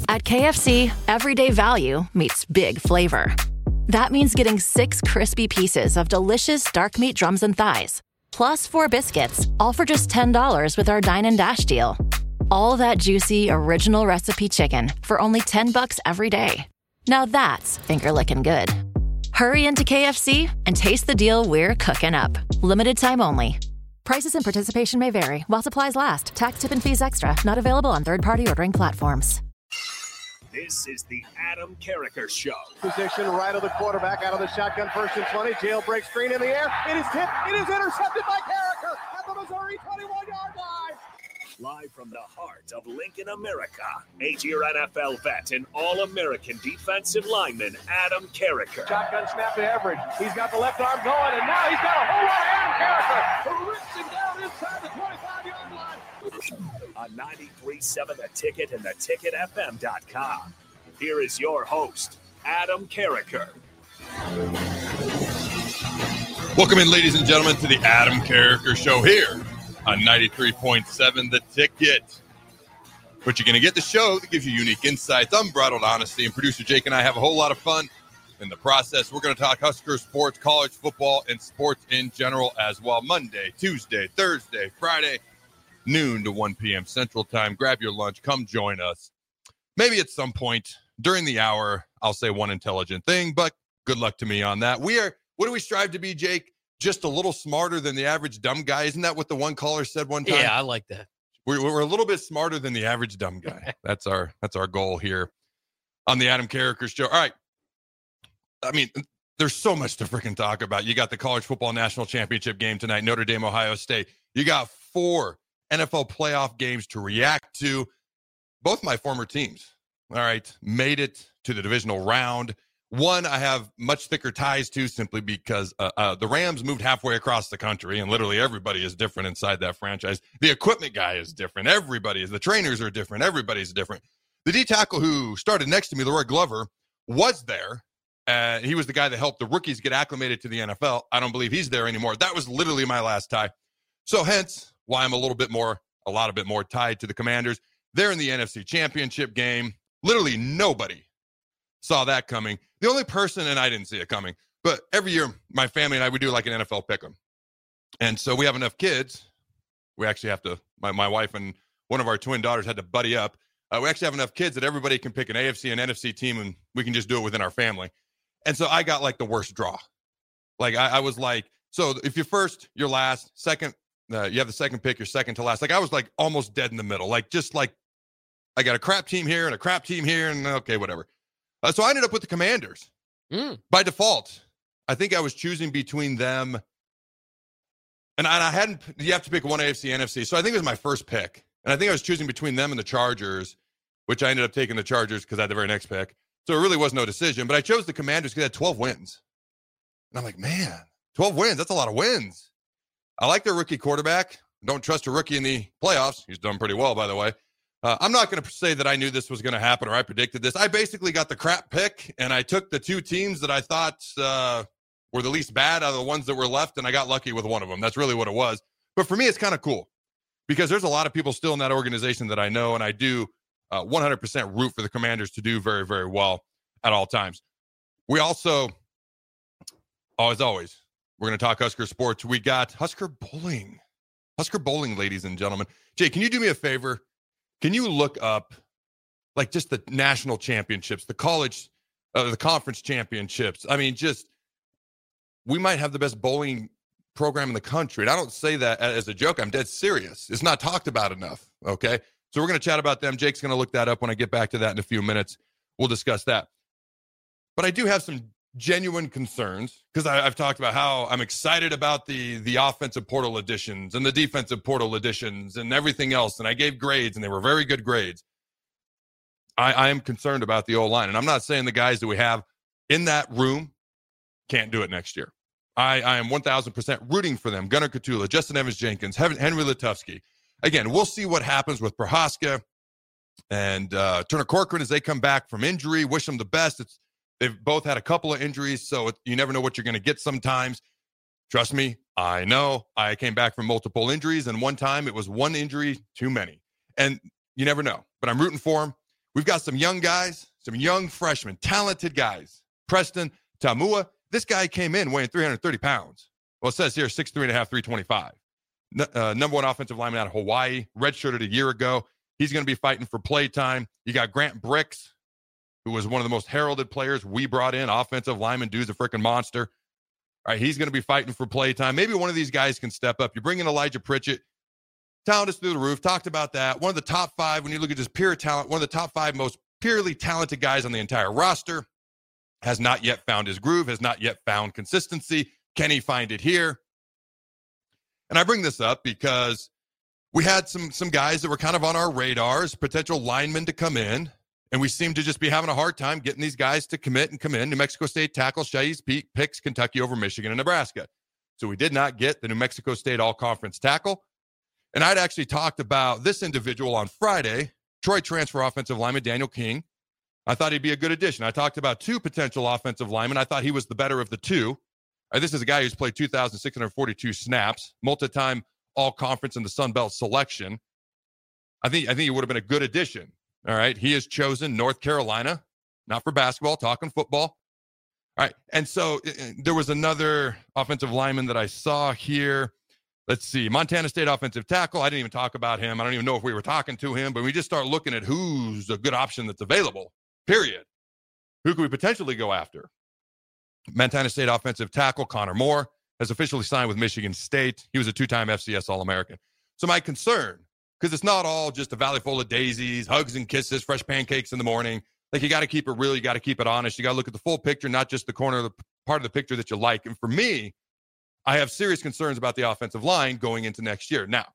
At KFC, everyday value meets big flavor. That means getting 6 crispy pieces of delicious dark meat drums and thighs, plus 4 biscuits, all for just $10 with our Dine and Dash deal. All that juicy, original recipe chicken for only $10 every day. Now that's finger-licking good. Hurry into KFC and taste the deal we're cooking up. Limited time only. Prices and participation may vary while supplies last. Tax, tip, and fees extra. Not available on third-party ordering platforms. This is the Adam Carriker Show. Position right of the quarterback, out of the shotgun, 1st and 20. Jailbreak screen in the air. It is tipped. It is intercepted by Carriker at the Missouri 21-yard line. Live from the heart of Lincoln, America, 8-year NFL vet and All-American defensive lineman Adam Carriker. Shotgun snap to Everidge. He's got the left arm going, and now he's got a whole lot of Adam Carriker who rips him down inside the 25-yard line. On 93.7 The Ticket and theticketfm.com. Here is your host, Adam Carriker. Welcome in, ladies and gentlemen, to the Adam Carriker Show here on 93.7 The Ticket. But you're going to get the show that gives you unique insights, unbridled honesty, and producer Jake and I have a whole lot of fun in the process. We're going to talk Husker sports, college football, and sports in general as well. Monday, Tuesday, Thursday, Friday, noon to 1 p.m. Central Time. Grab your lunch. Come join us. Maybe at some point during the hour, I'll say one intelligent thing, but good luck to me on that. What do we strive to be, Jake? Just a little smarter than the average dumb guy. Isn't that what the one caller said one time? Yeah, I like that. We're a little bit smarter than the average dumb guy. That's our goal here on the Adam Carriker Show. All right. I mean, there's so much to freaking talk about. You got the college football national championship game tonight, Notre Dame, Ohio State. You got 4 NFL playoff games to react to. Both my former teams, all right, made it to the divisional round. One I have much thicker ties to simply because the Rams moved halfway across the country, and literally everybody is different inside that franchise. The equipment guy is different. Everybody is. The trainers are different. Everybody's different. The D tackle who started next to me, Leroy Glover, was there. He was the guy that helped the rookies get acclimated to the NFL. I don't believe he's there anymore. That was literally my last tie. So hence why I'm a lot bit more tied to the Commanders. They're in the NFC Championship game. Literally nobody saw that coming. The only person, and I didn't see it coming, but every year my family and I, we do like an NFL pick'em. And so we have enough kids. We actually have to, my wife and one of our twin daughters had to buddy up. We actually have enough kids that everybody can pick an AFC and NFC team, and we can just do it within our family. And so I got like the worst draw. Like I was like, so if you're first, you're last, second, you have the second pick, you're second to last. Like I was like almost dead in the middle. Like just like I got a crap team here and a crap team here, and okay, whatever. So I ended up with the Commanders by default. I think I was choosing between them, and I hadn't. You have to pick one AFC, NFC. So I think it was my first pick, and I think I was choosing between them and the Chargers, which I ended up taking the Chargers because I had the very next pick. So it really was no decision. But I chose the Commanders because they had 12 wins, and I'm like, man, 12 wins. That's a lot of wins. I like their rookie quarterback. Don't trust a rookie in the playoffs. He's done pretty well, by the way. I'm not going to say that I knew this was going to happen or I predicted this. I basically got the crap pick, and I took the 2 teams that I thought were the least bad out of the ones that were left, and I got lucky with one of them. That's really what it was. But for me, it's kind of cool because there's a lot of people still in that organization that I know, and I do 100% root for the Commanders to do very, very well at all times. We also, as always, we're going to talk Husker sports. We got Husker bowling. Husker bowling, ladies and gentlemen. Jay, can you do me a favor? Can you look up like just the national championships, the college, the conference championships? I mean, just we might have the best bowling program in the country. And I don't say that as a joke. I'm dead serious. It's not talked about enough. Okay. So we're going to chat about them. Jake's going to look that up when I get back to that in a few minutes. We'll discuss that. But I do have some genuine concerns because I've talked about how I'm excited about the offensive portal additions and the defensive portal additions and everything else. And I gave grades, and they were very good grades. I am concerned about the O-line. And I'm not saying the guys that we have in that room can't do it next year. I am 1,000% rooting for them. Gunnar Katula, Justin Evans-Jenkins, Henry Letufsky. Again, we'll see what happens with Prohaska and Turner Corcoran as they come back from injury. Wish them the best. They've both had a couple of injuries, so you never know what you're going to get sometimes. Trust me, I know. I came back from multiple injuries, and one time it was one injury too many. And you never know. But I'm rooting for them. We've got some young guys, some young freshmen, talented guys. Preston Tamua, this guy came in weighing 330 pounds. Well, it says here 6'3.5", 325. Number one offensive lineman out of Hawaii, redshirted a year ago. He's going to be fighting for play time. You got Grant Bricks, who was one of the most heralded players we brought in, offensive lineman, dude's a freaking monster. All right, he's going to be fighting for play time. Maybe one of these guys can step up. You bring in Elijah Pritchett. Talent is through the roof. Talked about that. One of the top 5, when you look at just pure talent, one of the top 5 most purely talented guys on the entire roster. Has not yet found his groove, has not yet found consistency. Can he find it here? And I bring this up because we had some guys that were kind of on our radars, potential linemen to come in, and we seem to just be having a hard time getting these guys to commit and come in. New Mexico State tackle Shaiz Peak picks Kentucky over Michigan and Nebraska. So we did not get the New Mexico State all-conference tackle. And I'd actually talked about this individual on Friday, Troy transfer offensive lineman Daniel King. I thought he'd be a good addition. I talked about 2 potential offensive linemen. I thought he was the better of the 2. This is a guy who's played 2,642 snaps, multi-time all-conference in the Sun Belt selection. I think he would have been a good addition. All right. He has chosen North Carolina, not for basketball, talking football. All right. And so there was another offensive lineman that I saw here. Let's see. Montana State offensive tackle. I didn't even talk about him. I don't even know if we were talking to him, but we just start looking at who's a good option that's available, period. Who could we potentially go after? Montana State offensive tackle Connor Moore has officially signed with Michigan State. He was a 2-time FCS All-American. So my concern, because it's not all just a valley full of daisies, hugs and kisses, fresh pancakes in the morning. Like, you got to keep it real. You got to keep it honest. You got to look at the full picture, not just the corner of the part of the picture that you like. And for me, I have serious concerns about the offensive line going into next year. Now,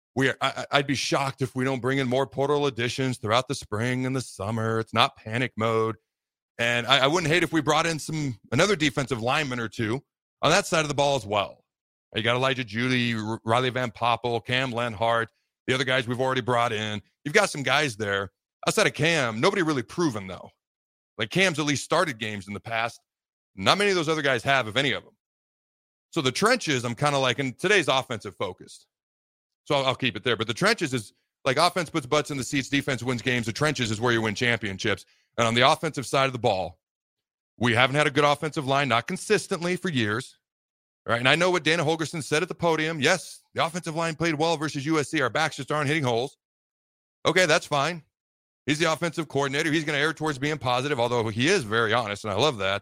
I'd be shocked if we don't bring in more portal additions throughout the spring and the summer. It's not panic mode. And I wouldn't hate if we brought in another defensive lineman or 2 on that side of the ball as well. You got Elijah Judy, Riley Van Poppel, Cam Lenhart, the other guys we've already brought in. You've got some guys there. Outside of Cam, nobody really proven, though. Like, Cam's at least started games in the past. Not many of those other guys have, if any of them. So the trenches, I'm kind of like, and today's offensive focused. So I'll keep it there. But the trenches is like, offense puts butts in the seats, defense wins games. The trenches is where you win championships. And on the offensive side of the ball, we haven't had a good offensive line, not consistently for years. Right? And I know what Dana Holgorsen said at the podium. Yes, the offensive line played well versus USC. Our backs just aren't hitting holes. Okay, that's fine. He's the offensive coordinator. He's going to err towards being positive, although he is very honest, and I love that.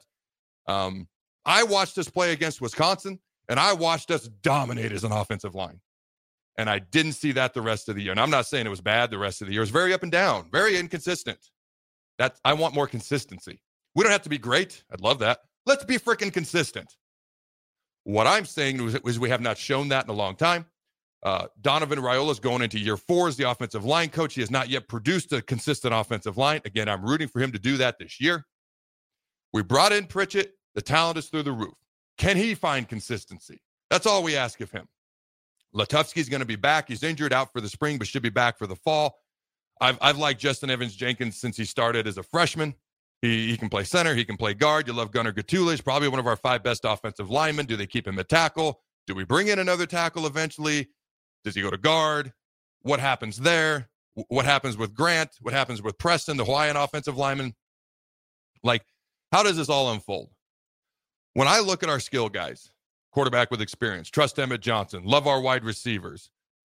I watched us play against Wisconsin, and I watched us dominate as an offensive line. And I didn't see that the rest of the year. And I'm not saying it was bad the rest of the year. It was very up and down, very inconsistent. I want more consistency. We don't have to be great. I'd love that. Let's be freaking consistent. What I'm saying is we have not shown that in a long time. Donovan Raiola is going into year 4 as the offensive line coach. He has not yet produced a consistent offensive line. Again, I'm rooting for him to do that this year. We brought in Pritchett. The talent is through the roof. Can he find consistency? That's all we ask of him. Latufsky's going to be back. He's injured, out for the spring, but should be back for the fall. I've liked Justin Evans-Jenkins since he started as a freshman. He can play center. He can play guard. You love Gunnar Gattulis, probably one of our 5 best offensive linemen. Do they keep him at tackle? Do we bring in another tackle eventually? Does he go to guard? What happens there? What happens with Grant? What happens with Preston, the Hawaiian offensive lineman? Like, how does this all unfold? When I look at our skill guys, quarterback with experience, trust Emmett Johnson, love our wide receivers.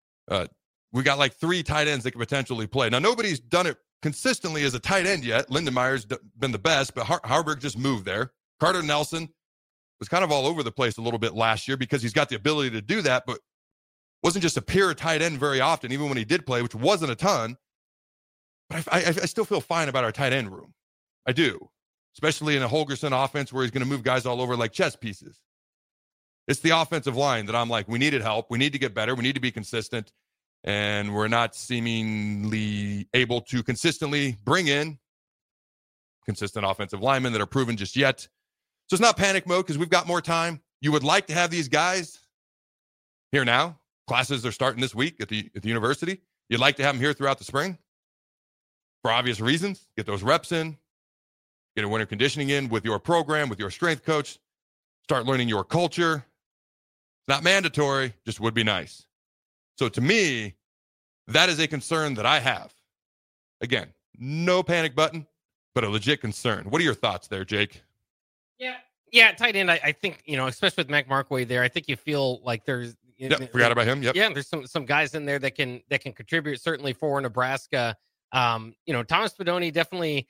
We got like 3 tight ends that could potentially play. Now, nobody's done it consistently as a tight end yet. Lindenmeyer's been the best, but Harburg just moved there. Carter Nelson was kind of all over the place a little bit last year because he's got the ability to do that, but wasn't just a pure tight end very often, even when he did play, which wasn't a ton. But I still feel fine about our tight end room. I do, especially in a Holgorsen offense where he's going to move guys all over like chess pieces. It's the offensive line that I'm like, we needed help. We need to get better. We need to be consistent. And we're not seemingly able to consistently bring in consistent offensive linemen that are proven just yet. So it's not panic mode because we've got more time. You would like to have these guys here now. Classes are starting this week at the university. You'd like to have them here throughout the spring for obvious reasons. Get those reps in. Get a winter conditioning in with your program, with your strength coach. Start learning your culture. It's not mandatory, just would be nice. So to me, that is a concern that I have. Again, no panic button, but a legit concern. What are your thoughts there, Jake? Yeah, tight end. I think, especially with Mac Markway there, I think you feel like there's forgot about him. Yep. Yeah, there's some guys in there that can contribute certainly for Nebraska. Thomas Fidone definitely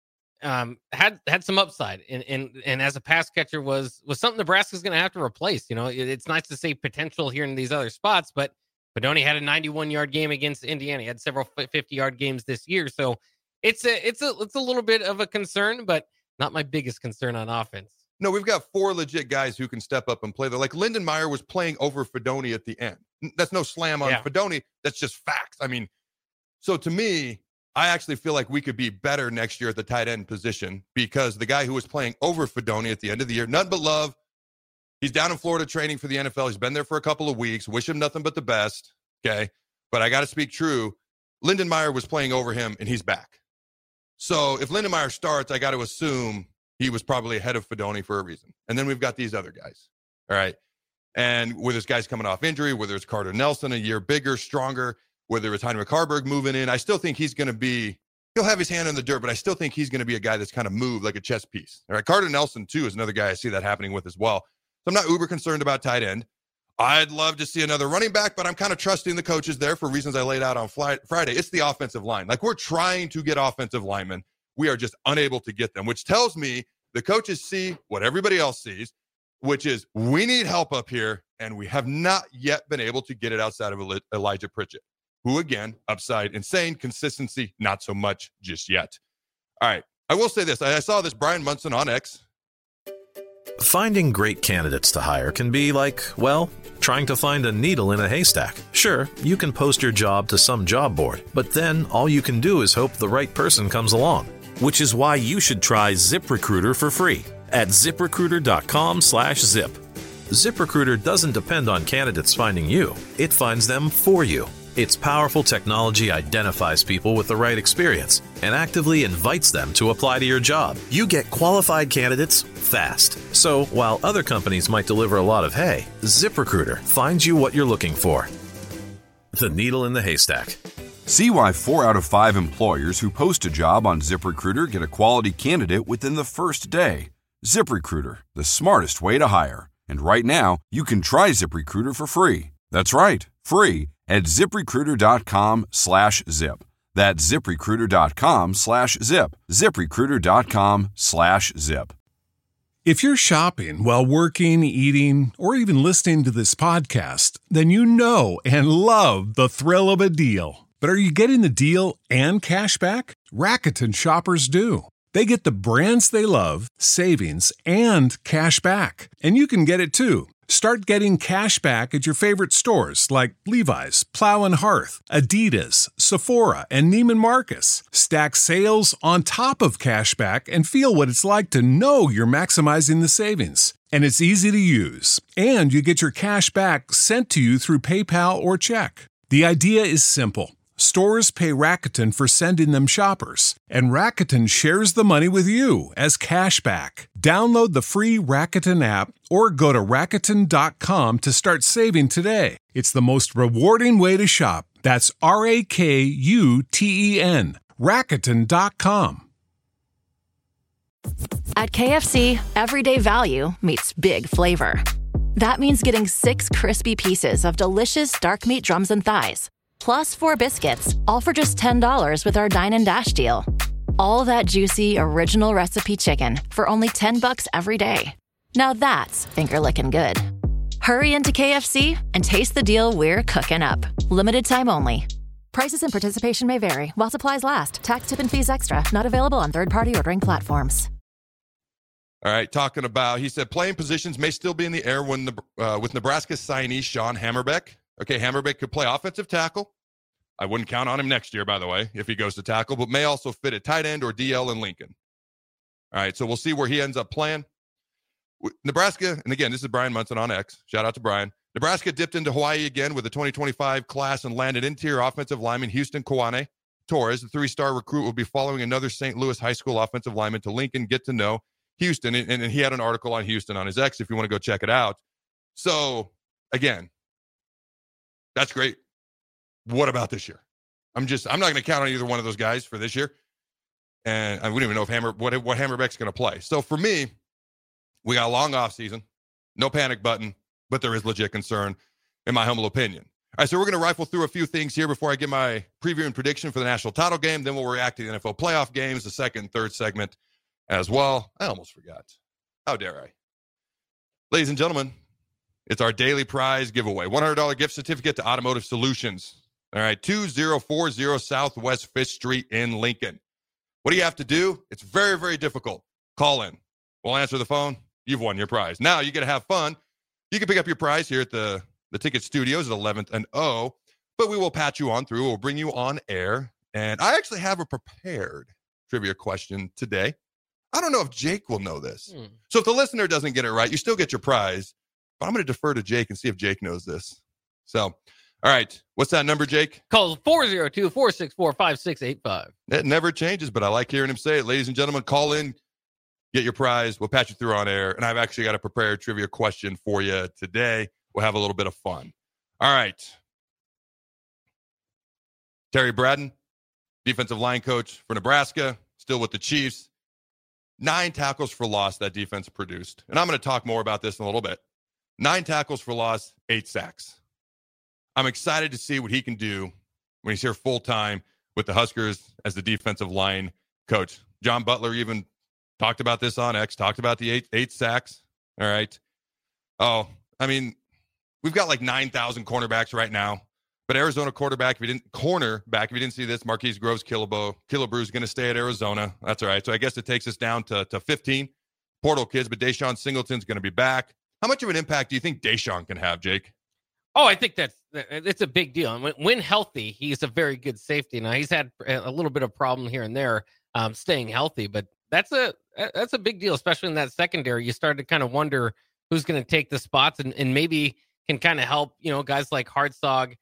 had some upside and as a pass catcher was something Nebraska's going to have to replace. It's nice to see potential here in these other spots, but Fidone had a 91-yard game against Indiana. He had several 50-yard games this year, so it's a little bit of a concern, but not my biggest concern on offense. No, we've got 4 legit guys who can step up and play there. Like Lindenmeyer was playing over Fidone at the end. That's no slam on Fidone. That's just facts. I mean, so to me, I actually feel like we could be better next year at the tight end position because the guy who was playing over Fidone at the end of the year, nothing but love. He's down in Florida training for the NFL. He's been there for a couple of weeks. Wish him nothing but the best. Okay. But I got to speak true. Lindenmeyer was playing over him and he's back. So if Lindenmeyer starts, I got to assume he was probably ahead of Fidone for a reason. And then we've got these other guys. All right. And whether it's guys coming off injury, whether it's Carter Nelson, a year bigger, stronger, whether it's Heinrich Harburg moving in, I still think he's going to be, he'll have his hand in the dirt, but I still think he's going to be a guy that's kind of moved like a chess piece. All right. Carter Nelson, too, is another guy I see that happening with as well. So I'm not uber concerned about tight end. I'd love to see another running back, but I'm kind of trusting the coaches there for reasons I laid out on Friday. It's the offensive line. Like we're trying to get offensive linemen. We are just unable to get them, which tells me the coaches see what everybody else sees, which is we need help up here, and we have not yet been able to get it outside of Elijah Pritchett, who, again, upside, insane, consistency, not so much just yet. All right, I will say this. I saw this Brian Munson on X. Finding great candidates to hire can be like, well, trying to find a needle in a haystack. Sure, you can post your job to some job board, but then all you can do is hope the right person comes along. Which is why you should try ZipRecruiter for free at ZipRecruiter.com/zip. ZipRecruiter doesn't depend on candidates finding you. It finds them for you. Its powerful technology identifies people with the right experience and actively invites them to apply to your job. You get qualified candidates fast. So while other companies might deliver a lot of hay, ZipRecruiter finds you what you're looking for. The needle in the haystack. See why 4 out of 5 employers who post a job on ZipRecruiter get a quality candidate within the first day. ZipRecruiter, the smartest way to hire. And right now, you can try ZipRecruiter for free. That's right, free at ZipRecruiter.com/zip. That's ZipRecruiter.com/zip. ZipRecruiter.com/zip. If you're shopping while working, eating, or even listening to this podcast, then you know and love the thrill of a deal. But are you getting the deal and cash back? Rakuten shoppers do. They get the brands they love, savings, and cash back. And you can get it too. Start getting cash back at your favorite stores like Levi's, Plow and Hearth, Adidas, Sephora, and Neiman Marcus. Stack sales on top of cash back and feel what it's like to know you're maximizing the savings. And it's easy to use. And you get your cash back sent to you through PayPal or check. The idea is simple. Stores pay Rakuten for sending them shoppers, and Rakuten shares the money with you as cash back. Download the free Rakuten app or go to Rakuten.com to start saving today. It's the most rewarding way to shop. That's RAKUTEN. Rakuten.com. At KFC, everyday value meets big flavor. That means getting 6 crispy pieces of delicious dark meat drums and thighs, plus 4 biscuits, all for just $10 with our Dine and Dash deal. All that juicy, original recipe chicken for only $10 every day. Now that's finger-licking good. Hurry into KFC and taste the deal we're cooking up. Limited time only. Prices and participation may vary while supplies last. Tax, tip, and fees extra. Not available on third-party ordering platforms. All right, talking about, he said, playing positions may still be in the air when with Nebraska signee Sean Hammerbeck. Okay, Hammerbeck could play offensive tackle. I wouldn't count on him next year, by the way, if he goes to tackle, but may also fit at tight end or DL in Lincoln. All right, so we'll see where he ends up playing. Nebraska, and again, this is Brian Munson on X. Shout out to Brian. Nebraska dipped into Hawaii again with the 2025 class and landed interior offensive lineman Houston Kwane Torres. The 3-star recruit will be following another St. Louis high school offensive lineman to Lincoln, get to know Houston. And he had an article on Houston on his X if you want to go check it out. So, again, that's great. What about this year? I'm not going to count on either one of those guys for this year. And we don't even know if what Hammerbeck's going to play. So for me, we got a long off season, no panic button, but there is legit concern, in my humble opinion. All right, so we're going to rifle through a few things here before I give my preview and prediction for the national title game. Then we'll react to the NFL playoff games, the second and third segment as well. I almost forgot. How dare I? Ladies and gentlemen, it's our daily prize giveaway. $100 gift certificate to Automotive Solutions. All right, 2040 Southwest 5th Street in Lincoln. What do you have to do? It's very, very difficult. Call in. We'll answer the phone. You've won your prize. Now you get to have fun. You can pick up your prize here at the Ticket Studios at 11th and O, but we will patch you on through. We'll bring you on air. And I actually have a prepared trivia question today. I don't know if Jake will know this. So if the listener doesn't get it right, you still get your prize. But I'm going to defer to Jake and see if Jake knows this. So, all right. What's that number, Jake? Call 402-464-5685. It never changes, but I like hearing him say it. Ladies and gentlemen, call in, get your prize. We'll patch you through on air. And I've actually got a prepared trivia question for you today. We'll have a little bit of fun. All right. Terry Braden, defensive line coach for Nebraska, still with the Chiefs. 9 tackles for loss that defense produced. And I'm going to talk more about this in a little bit. 9 tackles for loss, 8 sacks. I'm excited to see what he can do when he's here full-time with the Huskers as the defensive line coach. John Butler even talked about this on X, talked about the 8 sacks. All right. Oh, I mean, we've got like 9,000 cornerbacks right now. But Arizona cornerback, if you didn't see this, Marquise Groves Killebrew is going to stay at Arizona. That's all right. So I guess it takes us down to 15 portal kids, but Deshaun Singleton's going to be back. How much of an impact do you think Deshaun can have, Jake? Oh, I think it's a big deal. When healthy, he's a very good safety. Now, he's had a little bit of problem here and there staying healthy, but that's a big deal, especially in that secondary. You start to kind of wonder who's going to take the spots and maybe can kind of help, guys like Hartzog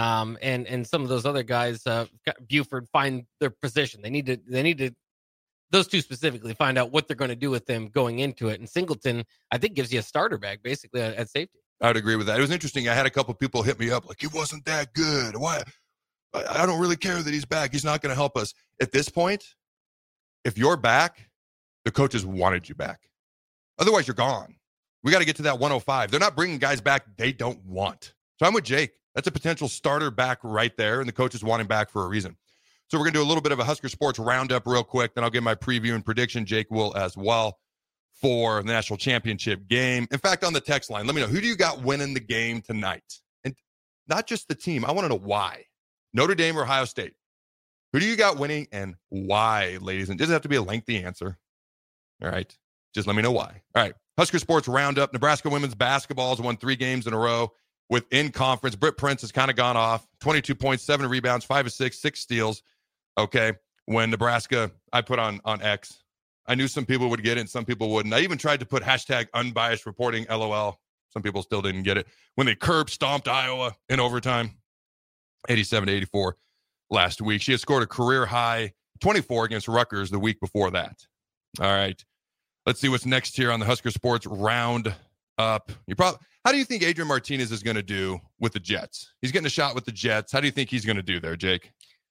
and some of those other guys, Buford, find their position. They need to those two specifically find out what they're going to do with them going into it. And Singleton, I think, gives you a starter bag basically at safety. I would agree with that. It was interesting. I had a couple people hit me up like, he wasn't that good. Why? I don't really care that he's back. He's not going to help us. At this point, if you're back, the coaches wanted you back. Otherwise, you're gone. We got to get to that 105. They're not bringing guys back they don't want. So I'm with Jake. That's a potential starter back right there, and the coaches want him back for a reason. So we're going to do a little bit of a Husker Sports roundup real quick. Then I'll give my preview and prediction. Jake will as well for the national championship game. In fact, on the text line, let me know, who do you got winning the game tonight? And not just the team. I want to know why. Notre Dame or Ohio State? Who do you got winning and why, ladies? And it doesn't have to be a lengthy answer. All right. Just let me know why. All right. Husker Sports roundup. Nebraska women's basketball has won 3 games in a row within conference. Britt Prince has kind of gone off. 22 points, 7 rebounds, 5 of 6, 6 steals. Okay. When Nebraska, I put on X, I knew some people would get it and some people wouldn't. I even tried to put hashtag unbiased reporting, LOL. Some people still didn't get it. When they curb stomped Iowa in overtime, 87-84 last week. She had scored a career high 24 against Rutgers the week before that. All right. Let's see what's next here on the Husker Sports round up. How do you think Adrian Martinez is going to do with the Jets? He's getting a shot with the Jets. How do you think he's going to do there, Jake?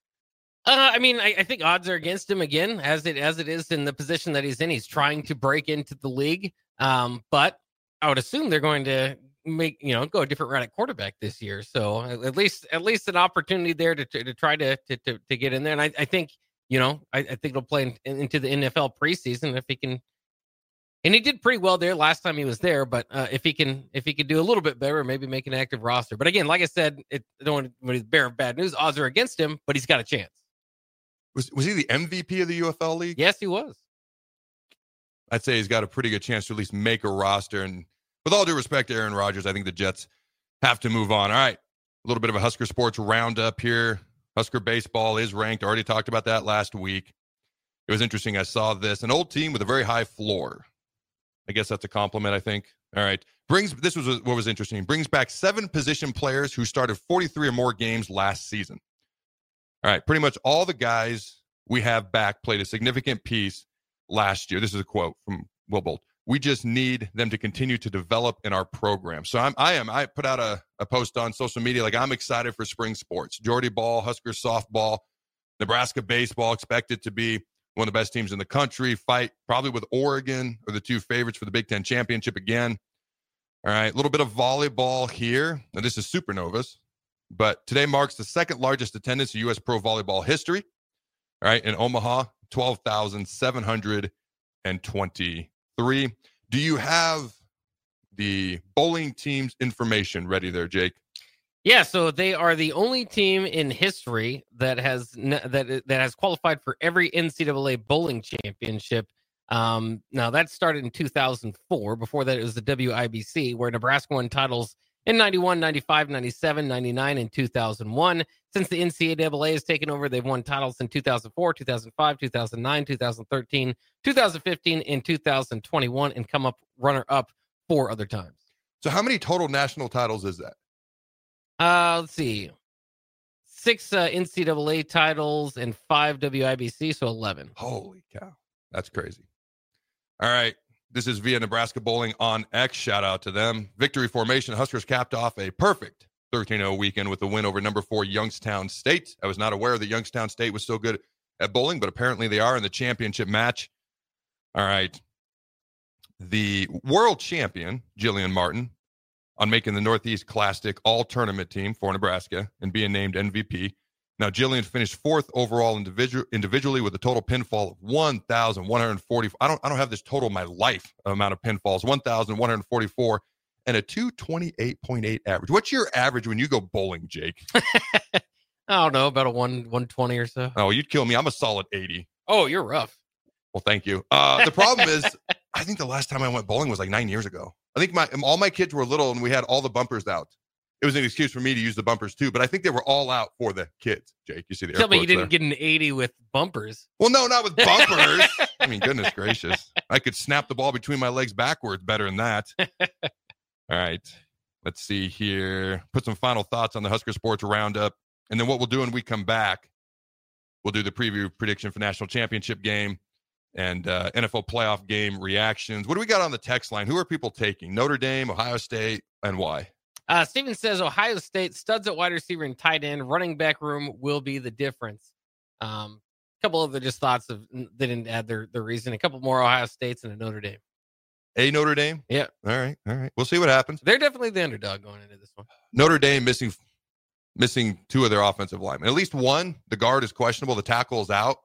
I think odds are against him again, as it is in the position that he's in. He's trying to break into the league. But I would assume they're going to go a different route at quarterback this year. So at least an opportunity there to try to get in there. And I think, I think it'll play into the NFL preseason if he can. And he did pretty well there last time he was there, but if he can do a little bit better, maybe make an active roster. But again, like I said, I don't want to be the bearer of bad news. Odds are against him, but he's got a chance. Was he the MVP of the UFL League? Yes, he was. I'd say he's got a pretty good chance to at least make a roster. And with all due respect to Aaron Rodgers, I think the Jets have to move on. All right, a little bit of a Husker Sports roundup here. Husker baseball is ranked. I already talked about that last week. It was interesting. I saw this. An old team with a very high floor. I guess that's a compliment, I think. All right. This was what was interesting. Brings back 7 position players who started 43 or more games last season. All right. Pretty much all the guys we have back played a significant piece last year. This is a quote from Will Bolt. We just need them to continue to develop in our program. So I put out a post on social media. Like, I'm excited for spring sports. Geordie ball, Husker softball, Nebraska baseball expected to be one of the best teams in the country, fight probably with Oregon, or the two favorites for the Big Ten championship again. All right, a little bit of volleyball here. Now, this is Supernovas, but today marks the second largest attendance in U.S. pro volleyball history. All right, in Omaha, 12,723. Do you have the bowling team's information ready there, Jake? Yeah, so they are the only team in history that has qualified for every NCAA bowling championship. Now that started in 2004. Before that, it was the WIBC, where Nebraska won titles in 91, 95, 97, 99, and 2001. Since the NCAA has taken over, they've won titles in 2004, 2005, 2009, 2013, 2015, and 2021, and come up runner-up 4 other times. So how many total national titles is that? Let's see. 6 NCAA titles and 5 WIBC, so 11. Holy cow. That's crazy. All right. This is via Nebraska Bowling on X. Shout out to them. Victory formation. Huskers capped off a perfect 13-0 weekend with a win over number 4 Youngstown State. I was not aware that Youngstown State was so good at bowling, but apparently they are in the championship match. All right. The world champion, Jillian Martin, on making the Northeast Classic all-tournament team for Nebraska and being named MVP. Now, Jillian finished 4th overall individually with a total pinfall of 1,140. I don't have this total of my life amount of pinfalls, 1,144, and a 228.8 average. What's your average when you go bowling, Jake? I don't know, about a 120 or so. Oh, you'd kill me. I'm a solid 80. Oh, you're rough. Well, thank you. The problem is, I think the last time I went bowling was like 9 years ago. I think all my kids were little and we had all the bumpers out. It was an excuse for me to use the bumpers too, but I think they were all out for the kids. Jake, you see the air Tell me you quotes didn't get an 80 with bumpers. Well, no, not with bumpers. I mean, goodness gracious. I could snap the ball between my legs backwards better than that. All right. Let's see here. Put some final thoughts on the Husker Sports Roundup. And then what we'll do when we come back, we'll do the preview prediction for national championship game and NFL playoff game reactions. What do we got on the text line? Who are people taking? Notre Dame, Ohio State, and why? Steven says Ohio State studs at wide receiver and tight end. Running back room will be the difference. A couple of the just thoughts of they didn't add their reason. A couple more Ohio States and a Notre Dame. A Notre Dame? Yeah. All right. We'll see what happens. They're definitely the underdog going into this one. Notre Dame missing 2 of their offensive linemen. At least one. The guard is questionable. The tackle is out.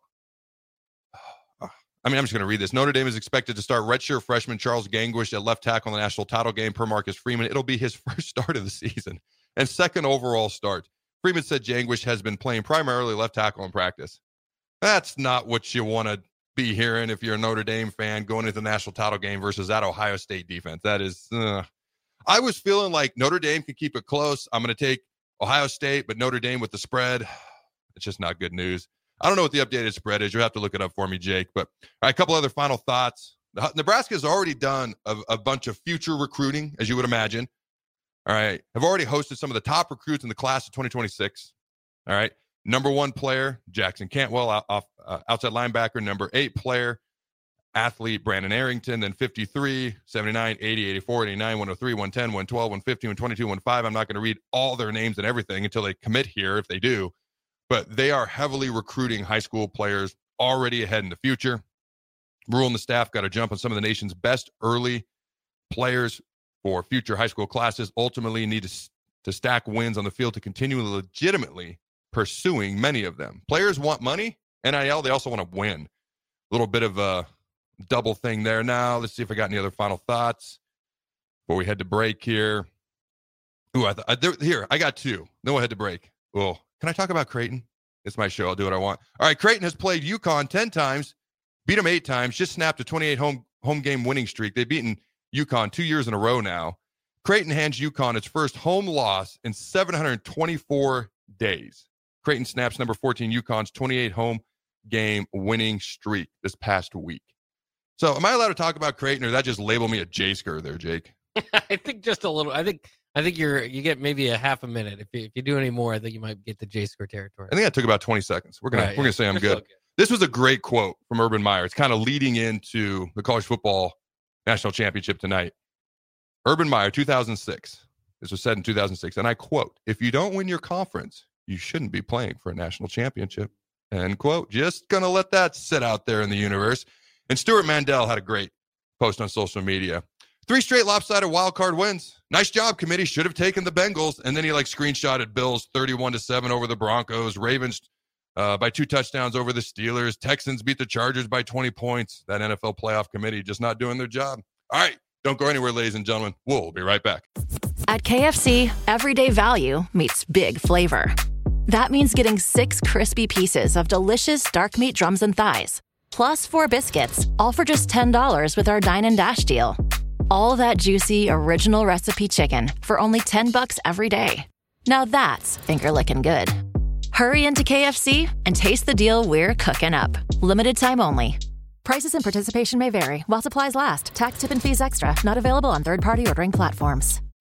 I'm just going to read this. Notre Dame is expected to start redshirt freshman Charles Gangwish at left tackle in the national title game per Marcus Freeman. It'll be his first start of the season and second overall start. Freeman said Gangwish has been playing primarily left tackle in practice. That's not what you want to be hearing if you're a Notre Dame fan going into the national title game versus that Ohio State defense. That is, I was feeling like Notre Dame can keep it close. I'm going to take Ohio State, but Notre Dame with the spread, it's just not good news. I don't know what the updated spread is. You'll have to look it up for me, Jake. But all right, a couple other final thoughts. Nebraska has already done a bunch of future recruiting, as you would imagine. All right. Have already hosted some of the top recruits in the class of 2026. All right. Number 1 player, Jackson Cantwell, outside linebacker. Number 8 player, athlete, Brandon Arrington. Then 53, 79, 80, 84, 89, 103, 110, 112, 115, 122, 115. I'm not going to read all their names and everything until they commit here, if they do. But they are heavily recruiting high school players already ahead in the future. Rule and the staff got to jump on some of the nation's best early players for future high school classes. Ultimately need to stack wins on the field to continue legitimately pursuing many of them. Players want money, NIL, they also want to win. A little bit of a double thing there. Now, let's see if I got any other final thoughts before we head to break here. Ooh, I got 2. Then we'll head to break. Well, can I talk about Creighton? It's my show. I'll do what I want. All right, Creighton has played UConn 10 times, beat them 8 times, just snapped a 28 home game winning streak. They've beaten UConn 2 years in a row now. Creighton hands UConn its first home loss in 724 days. Creighton snaps number 14 UConn's 28 home game winning streak this past week. So am I allowed to talk about Creighton, or that just label me a J-sker there, Jake? I think just a little. I think you get maybe a half a minute. If you do any more, I think you might get the J-score territory. I think that took about 20 seconds. We're gonna say I'm good. This was a great quote from Urban Meyer. It's kind of leading into the college football national championship tonight. Urban Meyer, 2006. This was said in 2006, and I quote, "If you don't win your conference, you shouldn't be playing for a national championship." End quote. Just going to let that sit out there in the universe. And Stuart Mandel had a great post on social media. 3 straight lopsided wild card wins. Nice job, committee. Should have taken the Bengals. And then he screenshotted Bills 31-7 over the Broncos. Ravens by 2 touchdowns over the Steelers. Texans beat the Chargers by 20 points. That NFL playoff committee just not doing their job. All right. Don't go anywhere, ladies and gentlemen. We'll be right back. At KFC, everyday value meets big flavor. That means getting 6 crispy pieces of delicious dark meat drums and thighs, plus 4 biscuits, all for just $10 with our Dine and Dash deal. All that juicy, original recipe chicken for only $10 every day. Now that's finger-licking good. Hurry into KFC and taste the deal we're cooking up. Limited time only. Prices and participation may vary while supplies last. Tax, tip, and fees extra. Not available on third-party ordering platforms.